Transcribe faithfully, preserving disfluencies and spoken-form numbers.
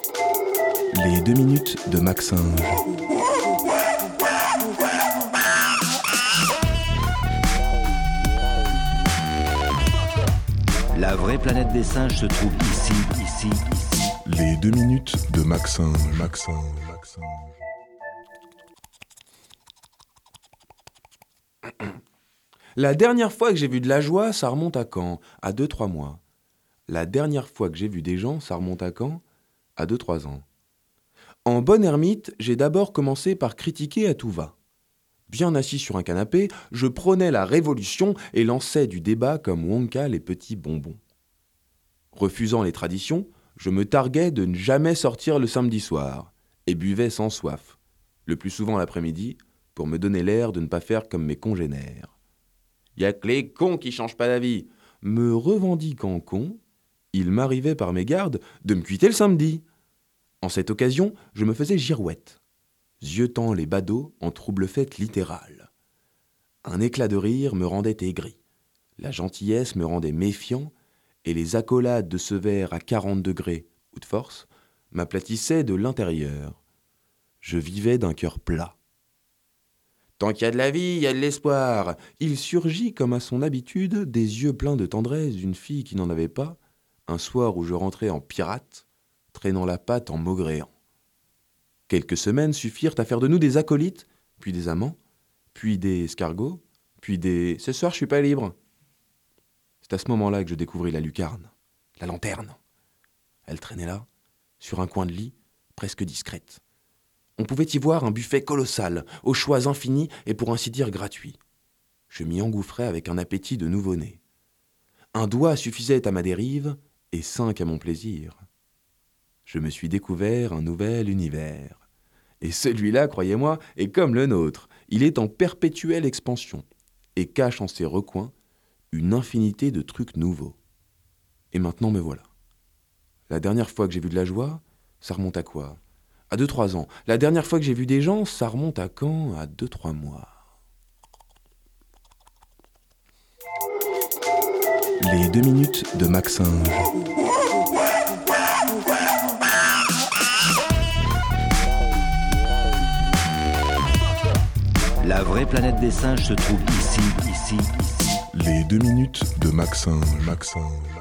Les deux minutes de Maxime. La vraie planète des singes se trouve ici, ici, ici. Les deux minutes de Maxime, Maxime, Maxime. La dernière fois que j'ai vu de la joie, ça remonte à quand ? À deux trois mois. La dernière fois que j'ai vu des gens, ça remonte à quand ? À deux trois ans. En bonne ermite, j'ai d'abord commencé par critiquer à tout va. Bien assis sur un canapé, je prônais la révolution et lançais du débat comme Wonka les petits bonbons. Refusant les traditions, je me targuais de ne jamais sortir le samedi soir et buvais sans soif, le plus souvent l'après-midi, pour me donner l'air de ne pas faire comme mes congénères. Y a que les cons qui changent pas d'avis. Me revendiquant con, il m'arrivait par mégarde de me cuiter le samedi. En cette occasion, je me faisais girouette, ziotant les badauds en trouble-fête littérale. Un éclat de rire me rendait aigri, la gentillesse me rendait méfiant, et les accolades de ce verre à quarante degrés, ou de force, m'aplatissaient de l'intérieur. Je vivais d'un cœur plat. Tant qu'il y a de la vie, il y a de l'espoir. Il surgit comme à son habitude des yeux pleins de tendresse d'une fille qui n'en avait pas, un soir où je rentrais en pirate, traînant la patte en maugréant. Quelques semaines suffirent à faire de nous des acolytes, puis des amants, puis des escargots, puis des « ce soir je suis pas libre ». C'est à ce moment-là que je découvris la lucarne, la lanterne. Elle traînait là, sur un coin de lit, presque discrète. On pouvait y voir un buffet colossal, aux choix infinis et pour ainsi dire gratuits. Je m'y engouffrais avec un appétit de nouveau-né. Un doigt suffisait à ma dérive et cinq à mon plaisir. Je me suis découvert un nouvel univers. Et celui-là, croyez-moi, est comme le nôtre. Il est en perpétuelle expansion et cache en ses recoins une infinité de trucs nouveaux. Et maintenant me voilà. La dernière fois que j'ai vu de la joie, ça remonte à quoi ? À deux trois ans. La dernière fois que j'ai vu des gens, ça remonte à quand ? À deux trois mois. Les deux minutes de Maxime. La vraie planète des singes se trouve ici, ici, ici. Les deux minutes de Maxime, Maxime.